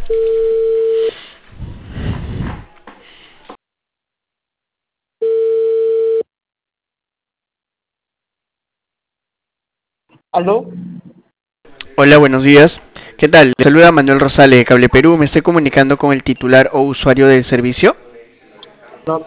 ¿Aló? Hola, buenos días. ¿Qué tal? Le saluda Manuel Rosales de Cable Perú. Me estoy comunicando con el titular o usuario del servicio. No,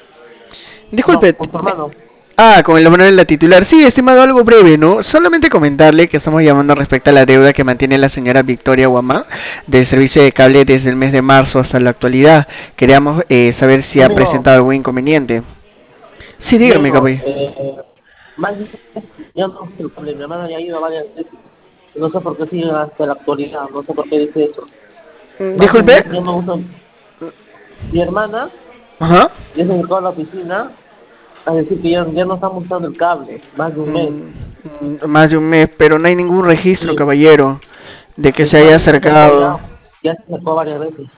no, Disculpe. con tu hermano. Con el nombre de la titular. Sí, estimado, algo breve, ¿no? Solamente comentarle que estamos llamando respecto a la deuda que mantiene la señora Victoria Guamán del servicio de cable desde el mes de marzo hasta la actualidad. Queríamos saber si ha Amigo, presentado algún inconveniente. Sí, dígame, amigo, caballero. más de ya no uso el cable, mi hermana ya ha ido varias veces. No sé por qué sigue hasta la actualidad, no sé por qué dice eso. Más de un Disculpe. mes yo no uso. Mi hermana Ajá. ya se acercó a la oficina a decir que ya no estamos usando el cable, más de un mes. Más de un mes, pero no hay ningún registro, Y caballero, de que mi se haya hermana acercado. ya se acercó varias veces.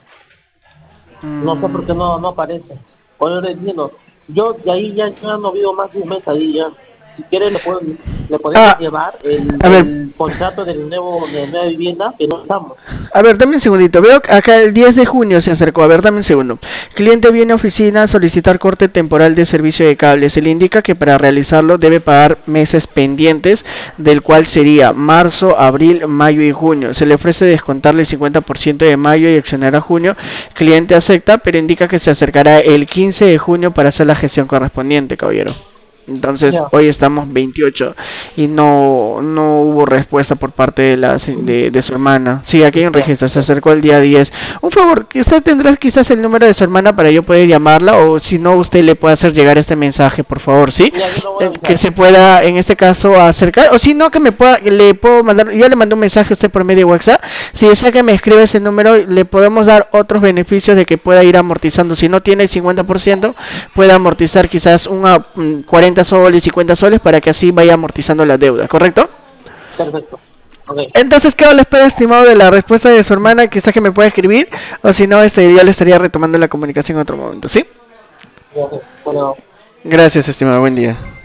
No sé por qué Mm, no aparece. Oye, yo le entiendo. Yo de ahí ya no vivo más de un mes ahí ya. Si quiere le podemos Ah, llevar a ver, el contrato de nueva vivienda que no estamos. dame un segundito. Veo que acá el 10 de junio se acercó. A ver, dame un segundo. Cliente viene a oficina a solicitar corte temporal de servicio de cable. Se le indica que para realizarlo debe pagar meses pendientes, del cual sería marzo, abril, mayo y junio. Se le ofrece descontarle el 50% de mayo y accionar a junio. Cliente acepta, pero indica que se acercará el 15 de junio para hacer la gestión correspondiente, caballero. Entonces, Ya. hoy estamos 28 y no hubo respuesta por parte de su hermana. Sí, aquí hay un Ya. registro, se acercó el día 10. Un favor, que usted tendrá quizás el número de su hermana para yo poder llamarla, o si no, usted le puede hacer llegar este mensaje, por favor, ¿sí? Ya, yo lo voy a Que avisar. se pueda, en este caso, acercar, o si no, que le puedo mandar, yo le mando un mensaje a usted por medio de WhatsApp. Si desea que me escriba ese número, le podemos dar otros beneficios de que pueda ir amortizando. Si no tiene el 50%, pueda amortizar quizás 40 soles, 50 soles, para que así vaya amortizando la deuda, ¿correcto? Perfecto. Ok. Entonces quedo a la espera, estimado, de la respuesta de su hermana, quizás que me pueda escribir, o si no, yo le estaría retomando la comunicación en otro momento, ¿sí? Ya, ok. Bueno. Gracias, estimado, buen día.